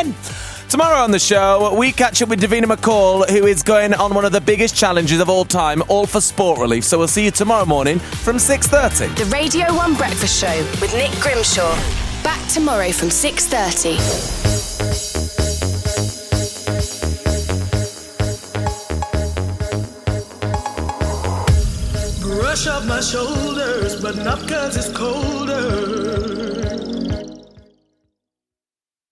again. Tomorrow on the show, we catch up with Davina McCall, who is going on one of the biggest challenges of all time, all for sport relief. So we'll see you tomorrow morning from 6:30. The Radio 1 Breakfast Show with Nick Grimshaw. Back tomorrow from 6:30. Brush off my shoulders, but not 'cause it's colder.